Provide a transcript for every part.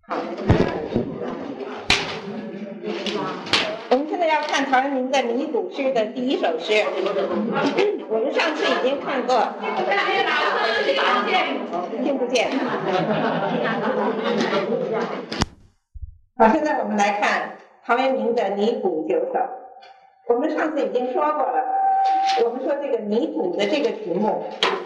我们现在要看陶渊明的拟古诗的第一首诗。我们上次已经看过，听不见。好，现在我们来看陶渊明的拟古9首。我们上次已经说过了，我们说这个拟古的这个题目，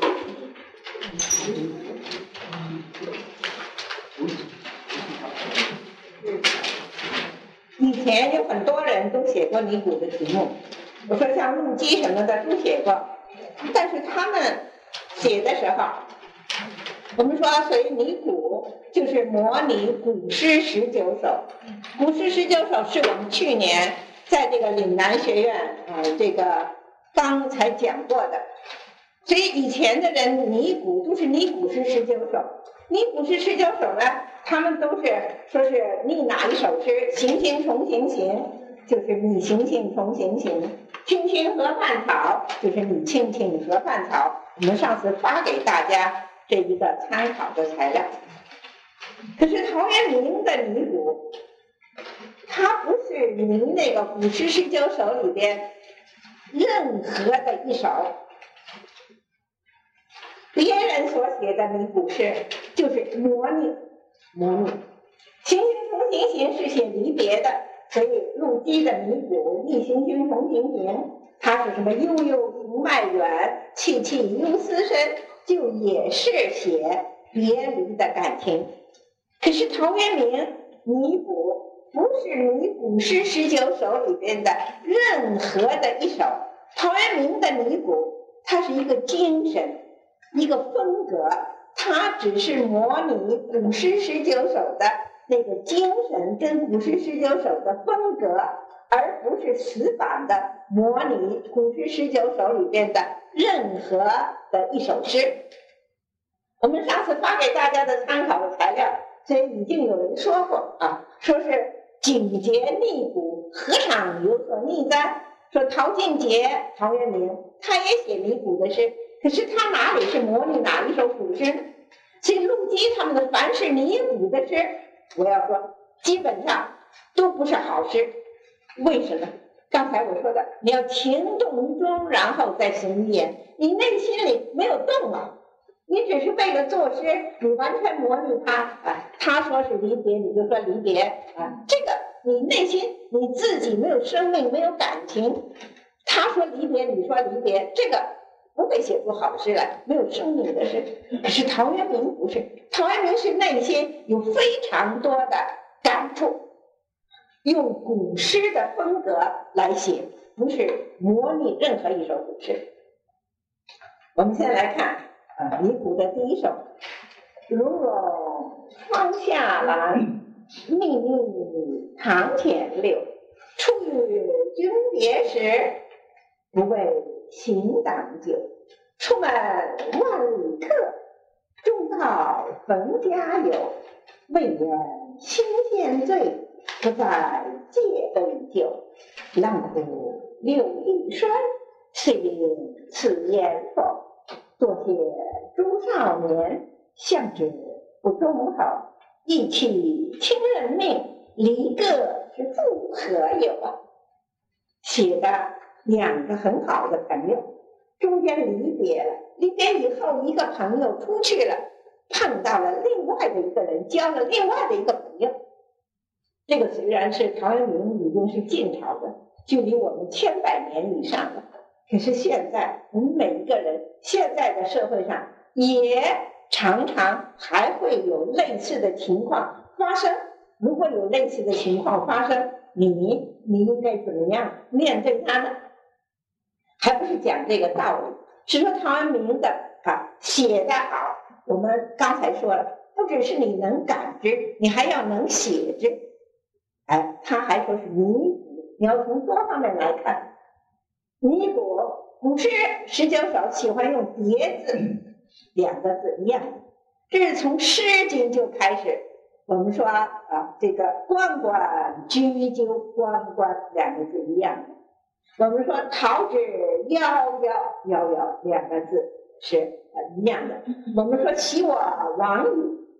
以前有很多人都写过拟古的题目，我说像陆机什么的都写过，但是他们写的时候，我们说所谓拟古就是模拟古诗19首。古诗19首是我们去年在这个岭南学院这个刚才讲过的，所以以前的人拟古都是拟古诗19首。拟古诗19首呢，他们都是说是拟哪一首诗，行行重行行，就是拟行行重行行；青青河畔草，就是拟青青河畔草。我们上次发给大家这一个参考的材料。可是陶渊明的拟古，他不是拟那个古诗19首里边任何的一首。别人所写的拟古诗就是模拟，行行重行行是写离别的，所以陆机的拟古亦行行重行行，它是什么悠悠行迈远，戚戚忧思深，就也是写别离的感情。可是陶渊明拟古不是拟古诗19首里边的任何的一首，陶渊明的拟古它是一个精神，一个风格，它只是模拟古诗19首的那个精神跟古诗19首的风格，而不是死板的模拟古诗19首里边的任何的一首诗。我们上次发给大家的参考的材料，所以已经有人说过说是景节拟古，何尝有所拟哉？说陶俊杰、陶渊明他也写拟古的诗，可是他哪里是模拟哪一首古诗呢？所以陆机他们的凡是拟古的诗，我要说基本上都不是好诗。为什么？刚才我说的，你要情动于中，然后再行于言，你内心里没有动啊，你只是为了作诗，你完全模拟他他说是离别，你就说离别这个你内心你自己没有生命，没有感情。他说离别，你说离别，这个不会写出好诗来，没有生命的诗。可是陶渊明不是，陶渊明是内心有非常多的感触，用古诗的风格来写，不是模拟任何一首古诗。我们先来看拟古的第一首：溶溶窗下兰，密密堂前柳。初与君别时，不为行党久。出门万里客，终到冯家有。未言新鲜醉，不在借杯酒。浪苦柳易衰，是因此言否？多谢诸少年，向之不忠厚。义弃亲人命，离个是复何有写的两个很好的朋友，中间离别了，离别以后一个朋友出去了，碰到了另外的一个人，交了另外的一个朋友。这个虽然是陶渊明已经是晋朝的，距离我们100年以上了，可是现在我们每一个人现在的社会上也常常还会有类似的情况发生。如果有类似的情况发生，你应该怎么样面对它呢？还不是讲这个道理，是说陶渊明的写得好。我们刚才说了，不只是你能感知，你还要能写之。他还说是拟古，你要从多方面来看。拟古古诗19首喜欢用叠字，2个字一样，这是从《诗经》就开始。我们说这个关关雎鸠，关关2个字一样。我们说桃之夭夭，夭夭2个字是一样的。我们说昔我往矣，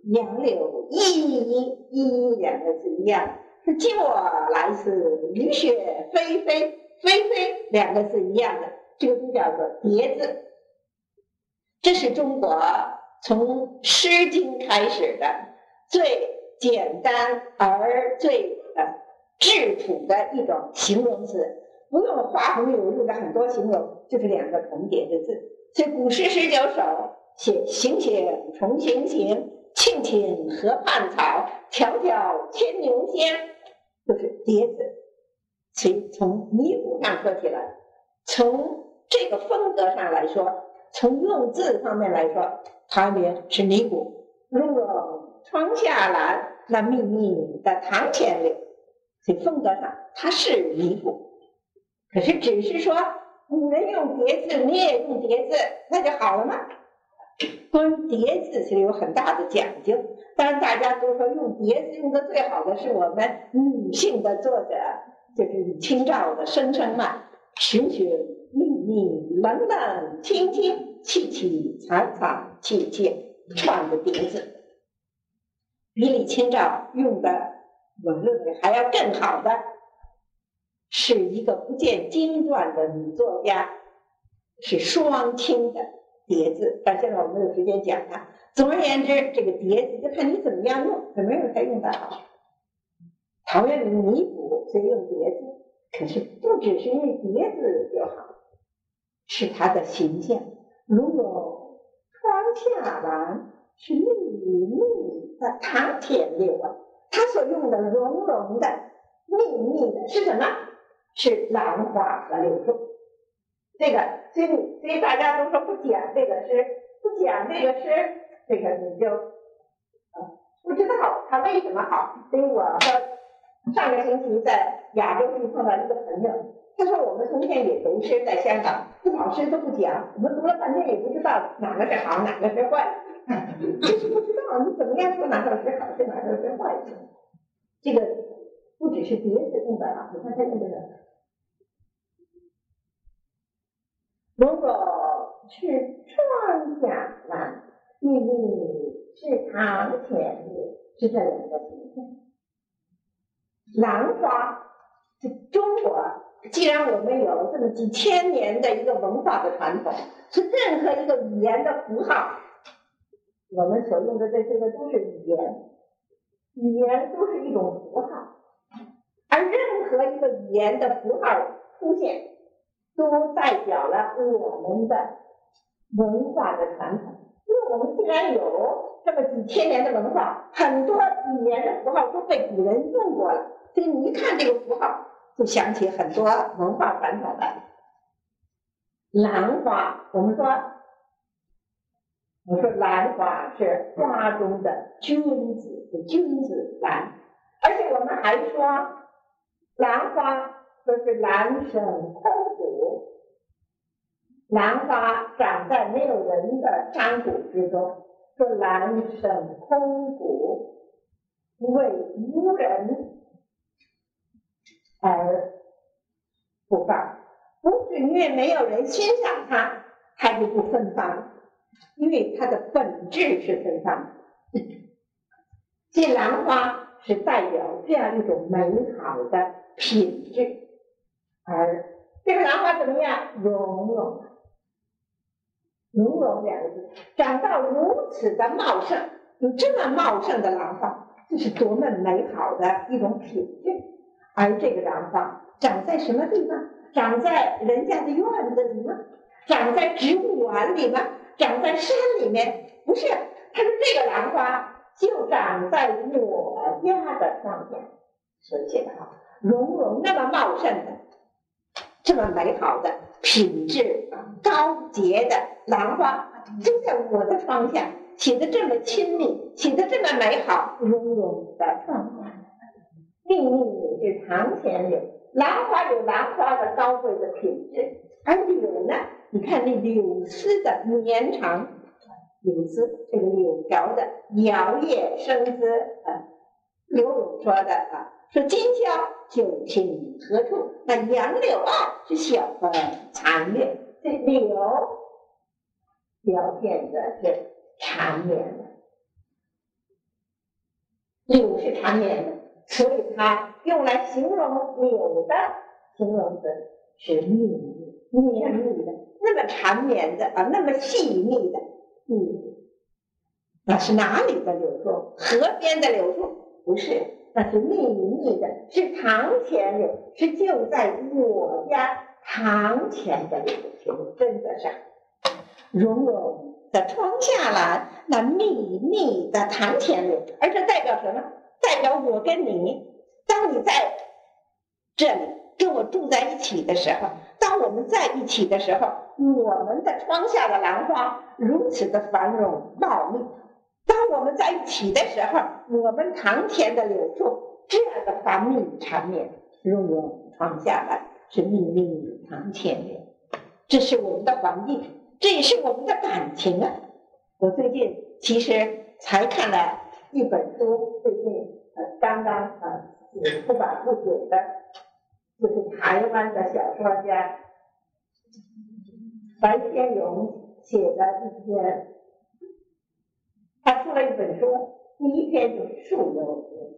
杨柳依两个字一样，是今我来时，雨雪霏霏两个字一样的，这个就叫做叠字。这是中国从《诗经》开始的最简单而最质朴的一种形容词，不用画风流入的很多形容，就是两个重叠的字。所以古诗19首写行行重行行，庆庆河畔草，迢迢牵牛香，就是叠字。所以从拟古上说起来，从这个风格上来说，从用字方面来说，陶渊明是拟古。如果窗下兰，那密密的堂前柳，所以风格上它是拟古。可是只是说古人用叠字，你也用叠字，那就好了吗？关于叠字是有很大的讲究。当然大家都说用叠字用的最好的是我们女性的作者，就是李清照的《声声慢》，寻寻觅觅，冷冷清清，凄凄惨惨切切，串的叠字，比李清照用的文论还要更好的是一个不见经传的女作家，是双清的叠字，但现在我没有时间讲它。总而言之，这个叠字就看你怎么样用，怎么样才用得好。陶渊明拟古，所以用叠字，可是不只是因为叠字就好，是他的形象。如有窗下兰，是密密的堂前柳啊，他所用的融融的、密密的是什么？是兰花和柳树。这个，所以大家都说不讲这个诗，不讲这个诗，这个你就不知道它为什么好。所以我上个星期在亚洲去碰到一个朋友，他说我们从前也读诗，在香港老师都不讲，我们读了半天也不知道哪个是好，哪个是坏，就是不知道你怎么样说哪首是好，是哪首是坏。这个不只是叠字用的好，你看他用的是如果是窗下兰，密密是堂前柳，是这两个形象。兰花，中国既然我们有这么几千年的一个文化的传统，是任何一个语言的符号，我们所用的这些个都是语言，语言都是一种符号，而任何一个语言的符号出现，都代表了我们的文化的传统。因为我们既然有这么几千年的文化，很多语言的符号都被古人用过了，所以你一看这个符号，就想起很多文化传统来。兰花，我说兰花是花中的君子，君子兰，而且我们还说兰花说是兰生空谷，兰花长在没有人的山谷之中，说兰生空谷，为无人而不放，不是因为没有人欣赏它，它就不芬芳，因为它的本质是芬芳。这兰花是代表这样一种美好的品质，而这个兰花怎么样？融融，融融两个字，长到如此的茂盛，有这么茂盛的兰花，这是多么美好的一种品质。而这个兰花长在什么地方？长在人家的院子里吗？长在植物园里吗？长在山里面？不是，他说这个兰花就长在我家的窗前，所以写得好，融融那么茂盛的，这么美好的品质高洁的兰花，就在我的窗下，写得这么亲密，写得这么美好，融融的窗下。密密是堂前柳，兰花有兰花的高贵的品质，而柳呢，你看那柳丝的绵长，柳丝这个柳条的摇曳生姿，柳永说的说今宵酒倾何处？那杨柳岸是晓风残月，这柳表现的是缠绵的。 柳是缠绵的，所以它用来形容柳的形容词是密密、绵密的，那么缠绵的啊，那么细密的密密。那是哪里的柳树？河边的柳树？不是，那是密密的，是堂前柳，是就在我家堂前的柳树，真的是融融的窗下来，那密密的堂前柳，而这代表什么？代表我跟你，当你在这里跟我住在一起的时候，当我们在一起的时候，我们的窗下的兰花如此的繁荣茂密，当我们在一起的时候，我们堂前的柳树这样的繁密缠绵，融融窗下来，是密密堂前柳。这是我们的环境，这也是我们的感情啊。我最近其实才看了一本书，最近刚刚出版不久的，就是台湾的小说家白先勇写的一篇，他出了一本书，第一篇就是树犹如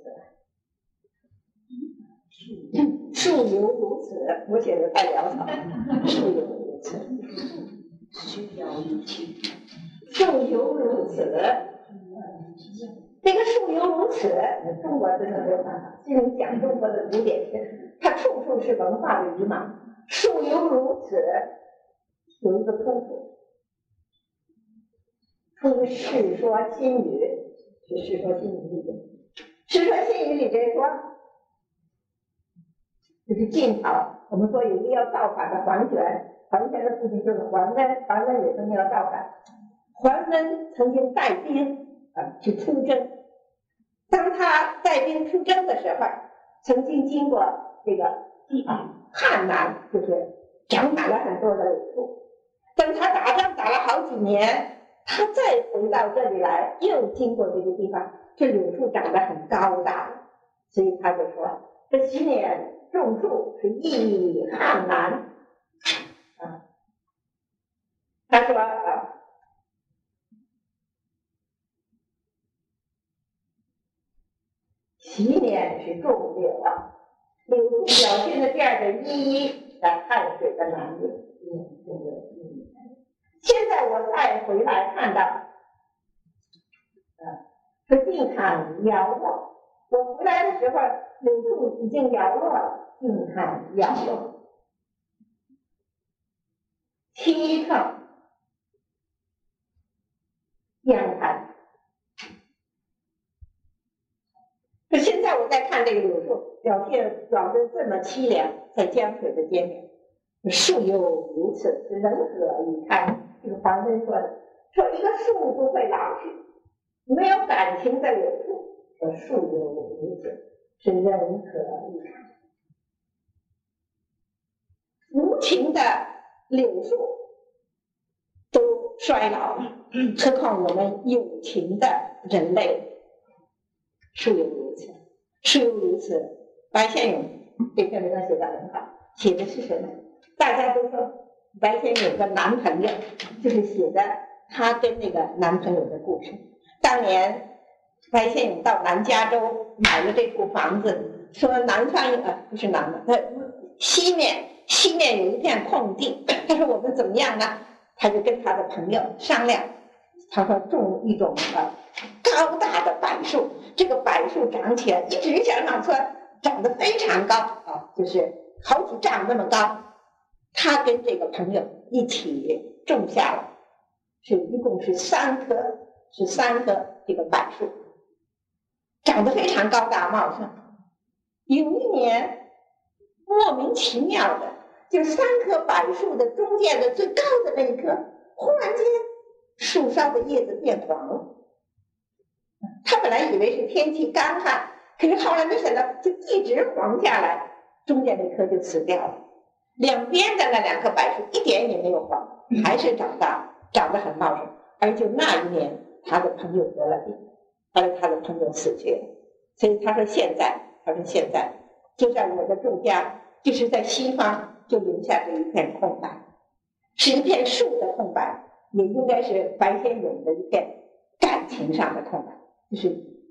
此，树犹如此，我写的太潦草了，树犹如此，树犹如此，这个树犹如此，中国真的没有办法。其实你讲中国的古典诗，它处处是文化的遗芒。树犹如此，有一个出处，出《世说新语》，是《世说新语》里边，《世说新语》里边说，就是晋朝，我们说有一个要造反的桓玄，桓玄的父亲就是桓温，桓温也曾经要造反，桓温曾经带兵去出征。当他带兵出征的时候，曾经经过这个地方汉南，就是长满了很多的柳树。等他打仗打了好几年，他再回到这里来，又经过这个地方，这柳树长得很高大，所以他就说：“这7年种树是益汉南。”他说7年是种柳啊，柳树表现的这样的意义，在汉水的南边，现在我再回来看到，说近看摇落，我回来的时候，柳树已经摇落了，近看摇落，凄怆江滩。可现在我再看这个柳树，表得这么凄凉，在江水的边缘，树犹如此，人何以堪？这个黄温说的，说一个树不会老去，没有感情的柳树，说树犹如此，是人何以堪？无情的柳树都衰老了，何况我们有情的人类？树犹如此，树犹如此。白先勇这篇文章写得很好，写的是什么？大家都说白先勇的男朋友，就是写的他跟那个男朋友的故事。当年白先勇到南加州买了这户房子，说南方不是南的，西面有一片空地，他说我们怎么样呢？他就跟他的朋友商量，他说种一种高大的柏树，这个柏树长起来一直向上窜，长得非常高就是好几丈那么高。他跟这个朋友一起种下了，一共是3棵这个柏树，长得非常高大茂盛。有一年莫名其妙的，就3棵柏树的中间的最高的那一棵，忽然间树梢的叶子变黄了。他本来以为是天气干旱，可是后来没想到就一直黄下来，中间那棵就死掉了。两边的那2棵柏树一点也没有黄，还是长得很茂盛。而就那一年，他的朋友得了病，后来他的朋友死去了。所以他说现在就在我的住家，就是在西方，就留下这一片空白，是一片树的空白，也应该是白先勇的一片感情上的空白，就是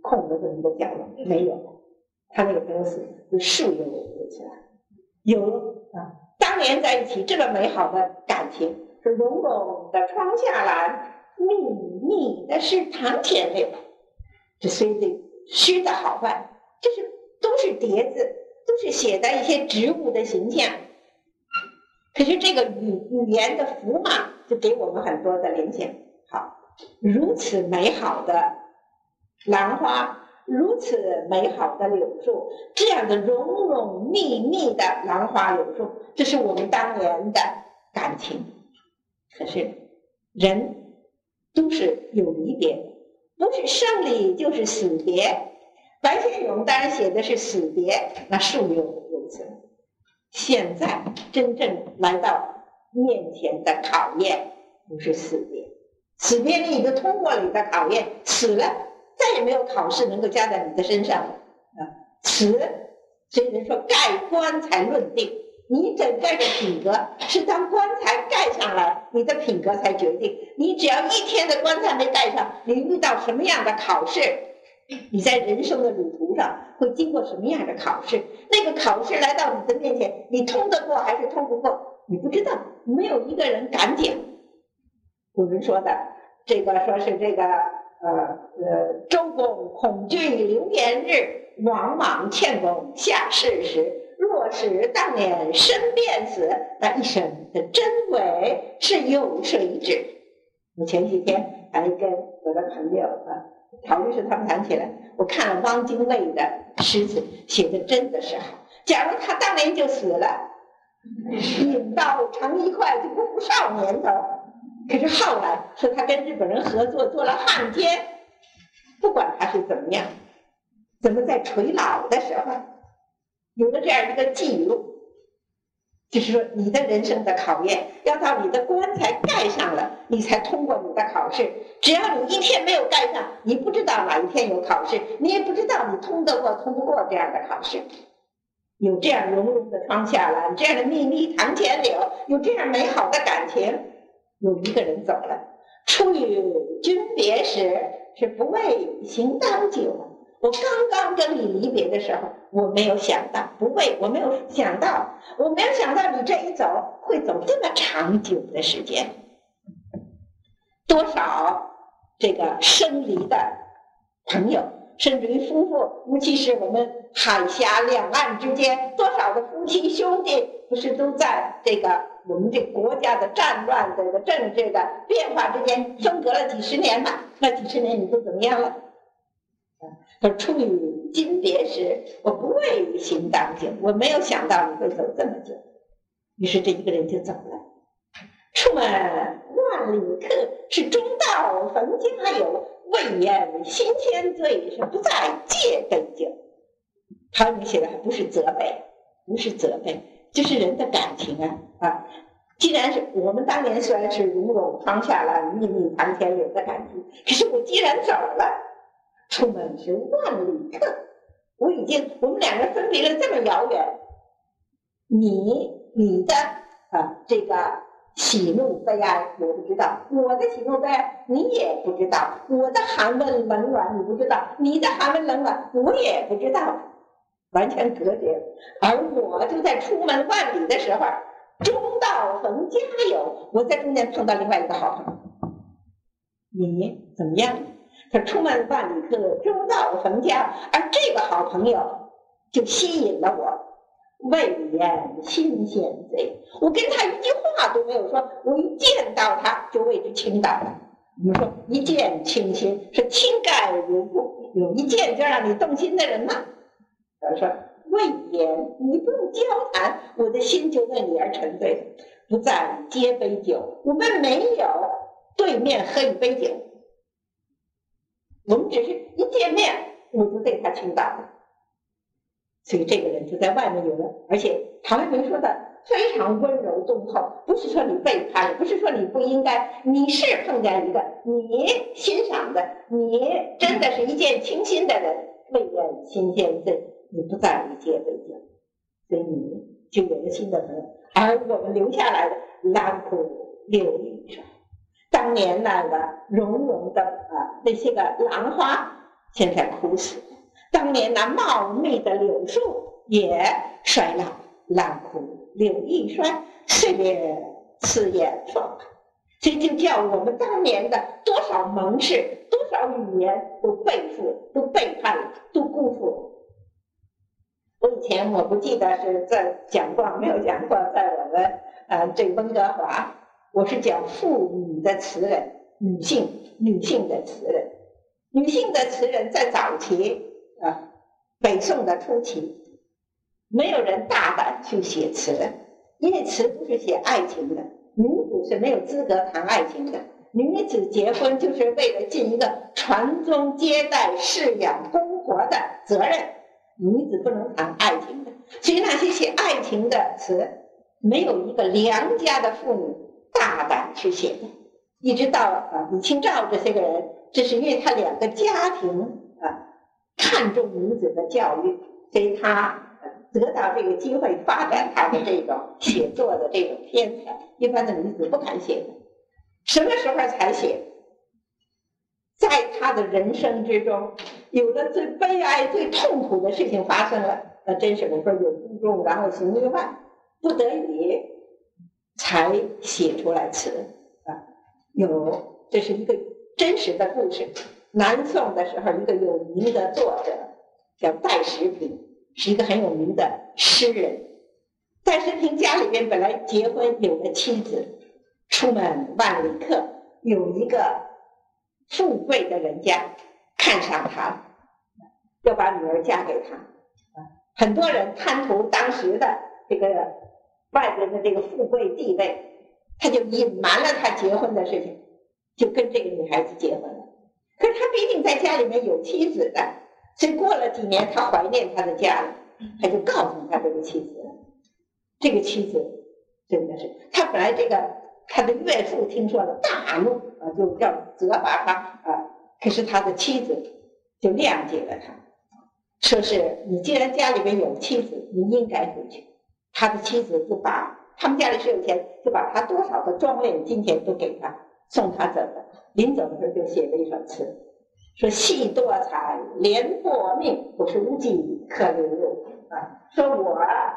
空了这么一个角落，没有，他那个都是树有留起来，有啊，当年在一起这么美好的感情，是融融的窗下兰，密密的是堂前柳。这虽这诗的好坏，这是都是叠字，都是写的一些植物的形象。可是这个语言的符码就给我们很多的联想。好，如此美好的兰花，如此美好的柳树，这样的融融密密的兰花柳树，这是我们当年的感情。可是人都是有离别的，不是生离就是死别。白先勇当然写的是死别，那树有如此。现在真正来到面前的考验不是死别，死别你已经通过了你的考验，死了再也没有考试能够加在你的身上了死，所以人说盖棺才论定，你整个的品格是当棺材盖上来，你的品格才决定。你只要一天的棺材没盖上，你遇到什么样的考试，你在人生的旅途上会经过什么样的考试，那个考试来到你的面前，你通得过还是通不过，你不知道，没有一个人敢讲。古人说的这个说是这个周公恐惧流年日，往往欠公下世时。若是当年身便死，那一生的真伪是有谁知？我前几天还跟我的朋友陶律师他们谈起来，我看了汪精卫的诗词，写的真的是好。假如他当年就死了，引刀成一块就不少年头。可是后来说他跟日本人合作做了汉奸，不管他是怎么样，怎么在垂老的时候有了这样一个记录，就是说你的人生的考验要到你的棺材盖上了，你才通过你的考试。只要你一天没有盖上，你不知道哪一天有考试，你也不知道你通得过通不过这样的考试。有这样融融的窗下兰，这样的密密堂前柳，有这样美好的感情。有一个人走了，初与君别时，是不为行当久。我刚刚跟你离别的时候，我没有想到，我没有想到你这一走会走这么长久的时间。多少这个生离的朋友，甚至于夫妇，尤其是我们海峡两岸之间，多少的夫妻兄弟，不是都在这个我们这个国家的战乱的政治的变化之间分隔了几十年嘛？那几十年你都怎么样了？可初与君别时，我不为行当久，我没有想到你会走这么久。于是这一个人就走了。出门万里客，是中道逢佳友，未言新鲜醉，是不再借杯酒。陶渊明写的还不是责备，不是责备，就是人的感情啊！既然是我们当年虽然是融融窗下兰，密密堂前柳的感情，可是我既然走了，出门是万里客，我们两个分别了这么遥远，你的这个喜怒悲哀我不知道，我的喜怒悲哀你也不知道，我的寒温冷暖你不知道，你的寒温冷暖我也不知道，完全隔绝。而我就在出门万里的时候，中道逢佳友，我在中间碰到另外一个好朋友。你怎么样？他出门万里客，中道逢佳，而这个好朋友就吸引了我。未言新鲜醉，我跟他一句话都没有说，我一见到他就为之倾倒了。我们说一见倾心，是倾盖如故，有一见就让你动心的人嘛。他说未言，你不用交谈，我的心就为你而沉醉，不再接杯酒。我们没有对面喝一杯酒，我们只是一见面我就对他倾倒了。所以这个人就在外面有了，而且陶渊明说的非常温柔忠厚，不是说你背叛，不是说你不应该，你是碰见一个你欣赏的，你真的是一见倾心的人，未言新鲜醉，你不在于接杯酒，所以你就有了新的朋友。而我们留下来的兰苦留一手，当年那个融融的那些个兰花， 现在枯死了。当年那茂密的柳树也衰老烂枯，柳一衰，岁月刺眼放。这就叫我们当年的多少盟誓，多少语言都背负，都背叛了，都辜负了。我以前我不记得是在讲过没有讲过，在我们这温哥华，我是讲妇女的词人，女性的词人。女性的词人在早期北宋的初期，没有人大胆去写词人，因为词都是写爱情的，女子是没有资格谈爱情的。女子结婚就是为了尽一个传宗接代、侍养公婆的责任，女子不能谈爱情的。所以那些写爱情的词，没有一个良家的妇女大胆去写的。一直到李清照这些个人，这是因为他两个家庭看重女子的教育，所以他得到这个机会发展他的这种写作的这种天才，一般的女子不敢写的。什么时候才写？在他的人生之中，有的最悲哀、最痛苦的事情发生了，那真是我说有负重，然后行于外，不得已才写出来词这是一个真实的故事。南宋的时候，一个有名的作者叫戴时平，是一个很有名的诗人。戴时平家里边本来结婚有个妻子，出门万里客，有一个富贵的人家看上他，要把女儿嫁给他。很多人贪图当时的这个外人的这个富贵地位，他就隐瞒了他结婚的事情，就跟这个女孩子结婚了。可是他毕竟在家里面有妻子的，所以过了几年他怀念他的家了，他就告诉他这个妻子了。这个妻子真的是，他本来他的岳父听说了大怒就要责罚他可是他的妻子就谅解了他，说是你既然家里面有妻子，你应该回去。他的妻子就把他们家里是有钱，就把他多少的庄稼金钱都给他，送他走了。临走的时候就写了一首词，说戏多彩连薄命，不是无计可流入说我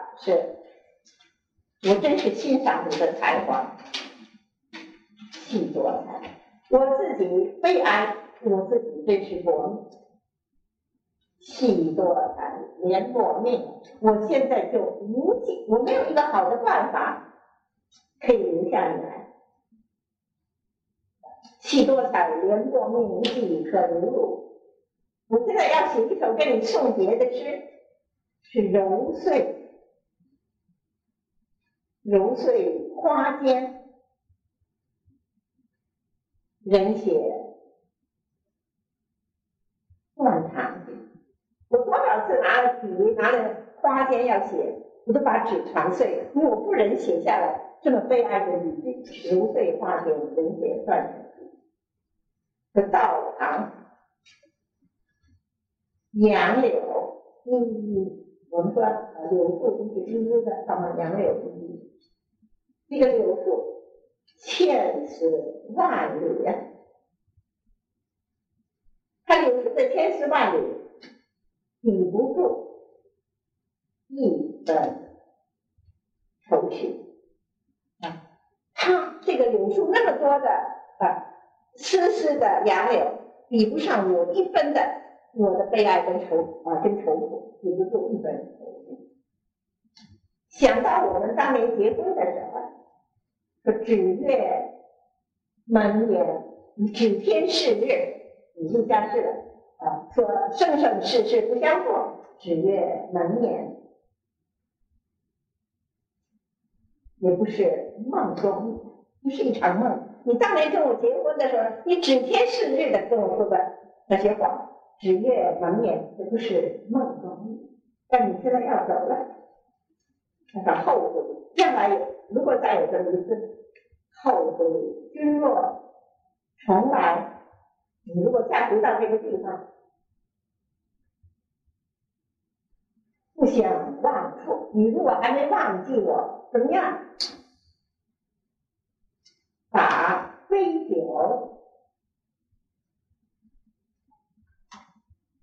真是欣赏你的才华，戏多彩，我自己悲哀，我自己真是薄命，戏多彩连薄命，我现在就无计，我没有一个好的办法可以留下你来。戏多彩连薄命，无计可流入。我现在要写一首跟你送别的诗，是揉碎花间，人写断肠。我多少次拿了笔，拿了花间要写，我都把纸传碎了，因为我不忍写下来这么悲哀的语句。揉碎花间，人写断肠。的道旁杨柳依依，我们说柳树都是依依的，道旁杨柳依依。这个柳树千丝万缕它柳树的千丝万缕抵不住一本愁绪它这个柳树那么多的丝丝的杨柳，比不上我一分的我的悲哀跟愁苦，比不住一分愁绪。想到我们当年结婚的时候，说指月门檐，指天誓日，你就相似了说生生世世不相负，指月门檐，也不是梦中，不是一场梦。你当年跟我结婚的时候，你指天誓日的跟我说的那些话，指月门檐，也不是梦中。但你现在要走了，那个后悔，将来如果再有这么一次后悔，君若重来，你如果再回到这个地方，不想忘处，你如果还没忘记我，怎么样？把杯酒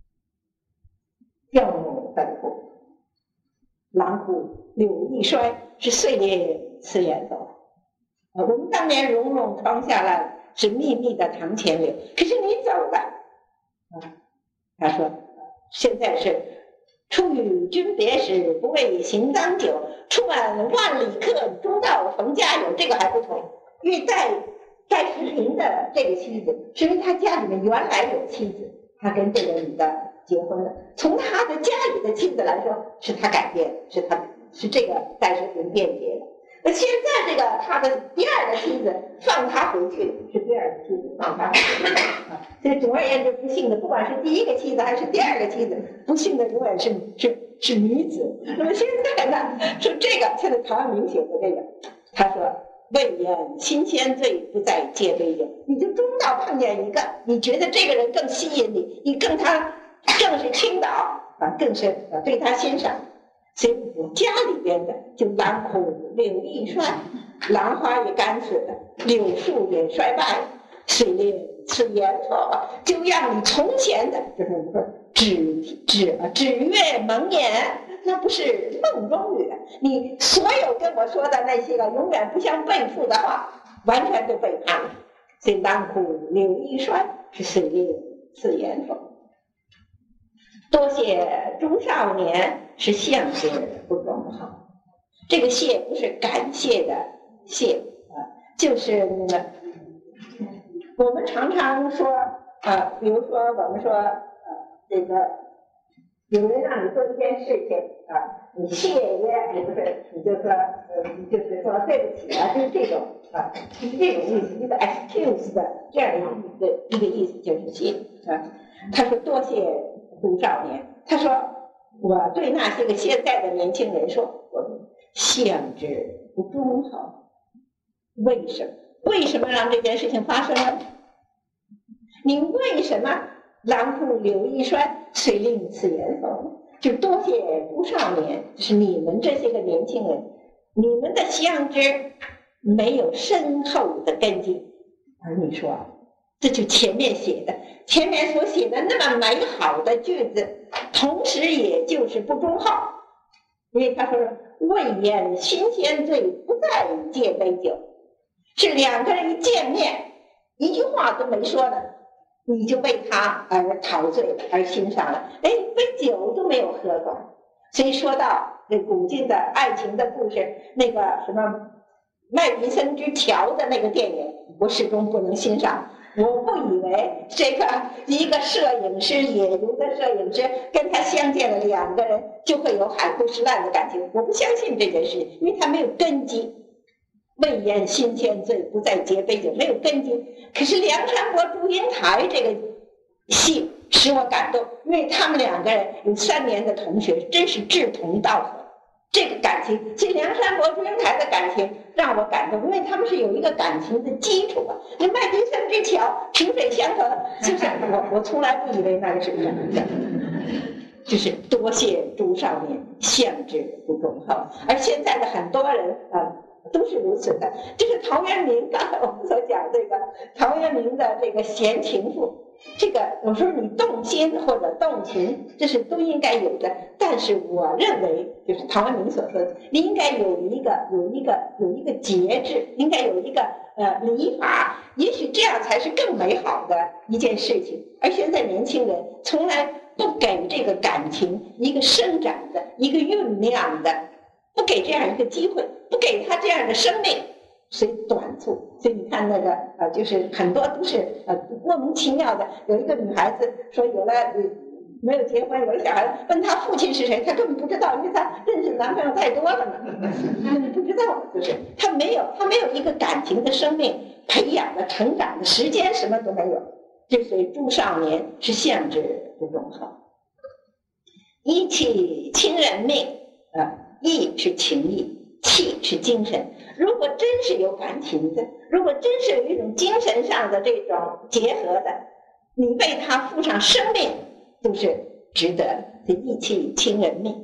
掉入坟墓。狼哭柳易衰，是碎裂刺眼走。我们当年融融窗下烂，是密密的堂前柳。可是你走了，他说现在是初与君别时，不为行脏酒，出满万里客，诸道逢家友。这个还不同，因为戴世平的这个妻子，是因为他家里面原来有妻子，他跟这个女的结婚了。从他的家里的妻子来说，是他改变，是这个戴世平辩解的。那现在这个他的第二个妻子放他回去，是第二个妻子放他回去所以总而言之，不幸的不管是第一个妻子还是第二个妻子，不幸的永远是女子。那么现在呢，说这个现在陶渊明写的这个，他说未言新鲜醉，不在借杯酒。你就中道碰见一个，你觉得这个人更吸引你，你更是倾倒更是对他欣赏。所以我家里边的就狼哭柳易衰，兰花也干死了，柳树也衰败，碎裂刺眼头，就让你从前的就是我们说指月蒙眼，那不是梦中语。你所有跟我说的那些个永远不相背负的话，完全都背叛了。所以狼哭柳易衰，是碎裂刺眼头。多谢诸少年，是向之不忠好。这个谢不是感谢的谢就是我们常常说比如说我们说这个有人让你做一件事情你谢也不是，你就说就是说对不起就是这种就是这种意思，一个 excuse 的这样一个意思就是谢他说多谢诸少年，他说我对那些个现在的年轻人说，我向之不忠好。为什么让这件事情发生了？你为什么狼哭柳易衰，遂令此言否？就多谢诸少年，就是你们这些个年轻人，你们的向之没有深厚的根基。而你说这就前面所写的那么美好的句子，同时也就是不忠好。因为他说未言新鲜醉，不在借杯酒，是两个人一见面一句话都没说的，你就为他而陶醉了，而欣赏了，杯酒都没有喝过。所以说到这古今的爱情的故事，那个什么麦迪森之桥的那个电影，我始终不能欣赏。我不以为这个一个摄影师，野游的摄影师跟他相见了两个人就会有海枯石烂的感情，我不相信这件事，因为他没有根基。未言新鲜醉，不在借杯酒，没有根基。可是梁山伯祝英台这个戏使我感动，因为他们两个人有3年的同学，真是志同道合。这个感情，所以梁山伯祝英台的感情让我感动，因为他们是有一个感情的基础那麦迪森之桥萍水相逢，就是我从来不以为那个是真的，就是多谢诸少年，向之不忠好。而现在的很多人都是如此的。就是陶渊明刚才我们所讲这个陶渊明的这个闲情赋，这个有时候你动心或者动情，这是都应该有的。但是我认为，就是陶渊明所说的，你应该有一个节制，应该有一个礼法，也许这样才是更美好的一件事情。而现在年轻人从来不给这个感情一个生长的、一个酝酿的，不给这样一个机会，不给他这样的生命，所以短促。所以你看那个就是很多都是莫名其妙的。有一个女孩子说有了没有结婚，有了小孩，问她父亲是谁，她根本不知道，因为她认识男朋友太多了嘛，不知道，就是她没有一个感情的生命培养的、成长的时间，什么都没有。就所以诸少年，是向之不忠好。义气亲人命义是情义，气是精神。如果真是有感情的，如果真是有一种精神上的这种结合的，你为他付上生命都是值得的。这义气亲人命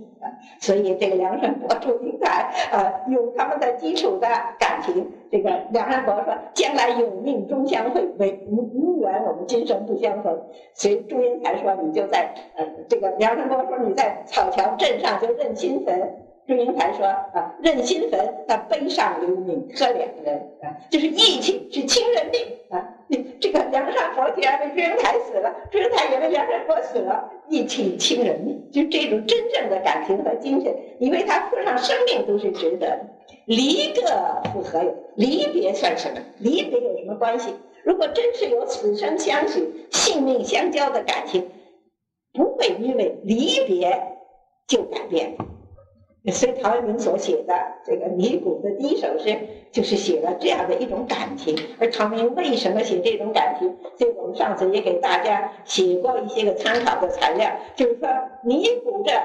所以这个梁山伯、祝英台用他们的基础的感情，这个梁山伯说将来有命终相会，永远我们今生不相逢。所以祝英台说你就在这个梁山伯说你在草桥镇上就认新坟。祝英台说认新坟，碑上留名可两人就是义气是亲人命这个梁山伯既然为祝英台死了，祝英台也为梁山伯死了，义气亲人命，就这种真正的感情和精神，你为他付上生命都是值得的。离个复何有？离别算什么？离别有什么关系？如果真是有此生相许、性命相交的感情，不会因为离别就改变。所以陶渊明所写的这个泥谷的第一首诗就是写了这样的一种感情。而陶渊明为什么写这种感情，所以我们上次也给大家写过一些个参考的材料，就是说泥谷这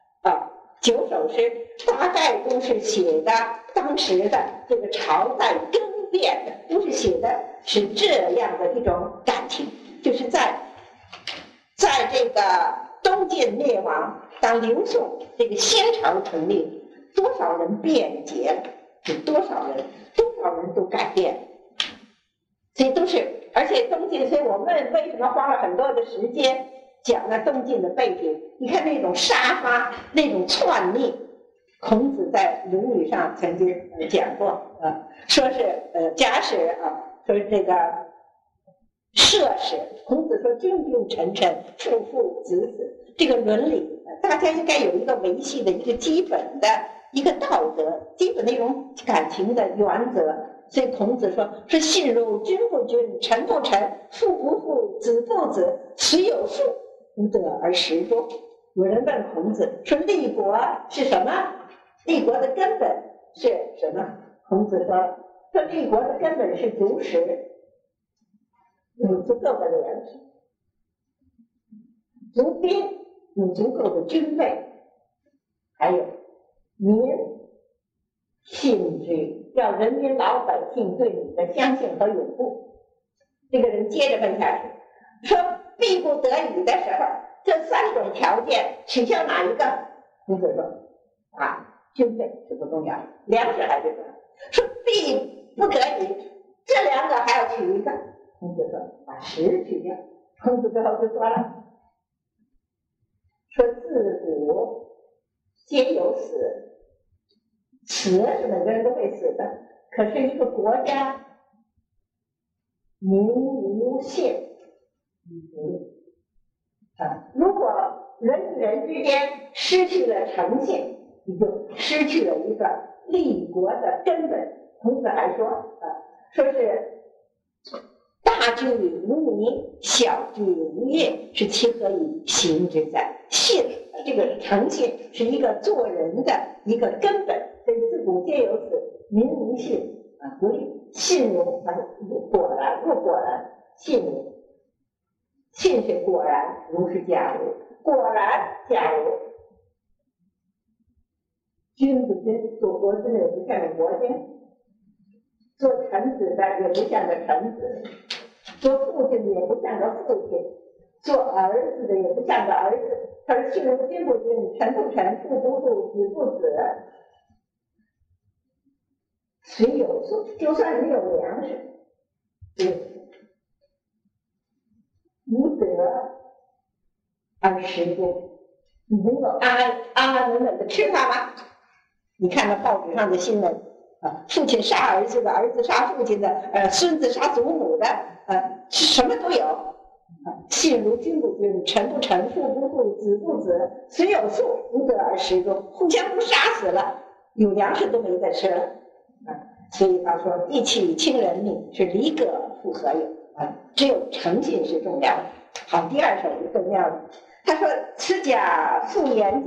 9首诗大概都是写的当时的这个朝代更变的，都是写的是这样的一种感情，就是在这个东晋灭亡，当刘宋这个先朝成立，多少人变节了，多少人都改变了，所以都是，而且东晋，所以我们为什么花了很多的时间讲了东晋的背景？你看那种杀伐，那种篡逆，孔子在《论语》上曾经讲过说是假使说是这个射使，孔子说君君臣臣，父父子子，这个伦理大家应该有一个维系的一个基本的一个道德，基本的一种感情的原则。所以孔子说信如君不君，臣不臣，父不父，子不子，虽有数，无德而实中。有人问孔子说立国是什么？立国的根本是什么？孔子说立国的根本是足食，有足够的粮食，足兵，有足够的军备，还有民信之，要人民老百姓对你的相信和拥护。这个人接着问下去，说必不得已的时候，这3种条件取消哪一个？孔子说军备是不重要的，粮食还是重要。说必不得已，这2个还要取一个。孔子说把食取掉。孔子最后就说了，说自古皆有死，死是每个人都会死的，可是一个国家民无信如果人与人之间失去了诚信，你就失去了一个立国的根本。孔子还说是大居无名，小居无业，是其何以行之在？信，这个诚信是一个做人的一个根本。所以自古皆有此，民无信不立。信如果然，若果然，信如。信是果然，如是假如。果然假如，君不君，做国君的也不像个国君，做臣子的也不像个臣子，做父亲的也不像个父亲，做儿子的也不像个儿子。他说信如君不君，臣不臣，父不父，子不子，虽有数，就算你有粮食，无德而食中，你能够安安稳稳的吃它吗？你看到报纸上的新闻父亲杀儿子的，儿子杀父亲的，孙子杀祖母的，什么都有。信如君不君，臣不臣，父不父，子不子，虽有数，无德而食中，互相都杀死了，有粮食都没得吃了所以他说义气亲人命，是离个复何有只有诚信是重要的。好，第2首是更重要的。他说持家复言